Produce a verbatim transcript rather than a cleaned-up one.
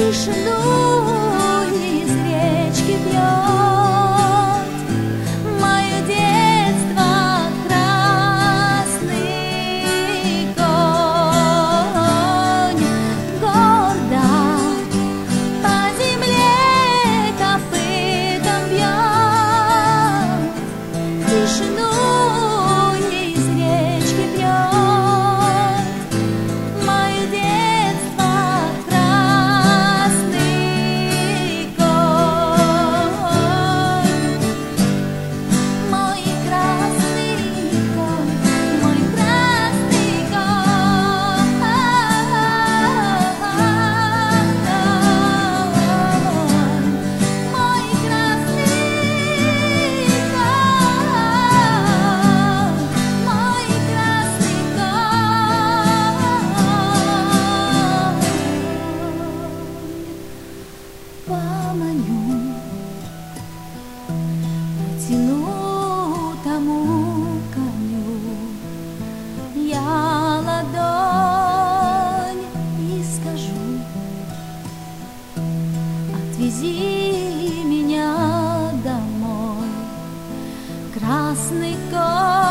тишину из речки пьет мое детство красный конь, гордо по земле копытом бьет, тишину из речки пьет мое детство красный конь, мой красный конь, мой красный конь, мой красный конь, мой красный конь. Поманю, протяну тому коню я ладонь и скажу: отвези меня домой, красный конь.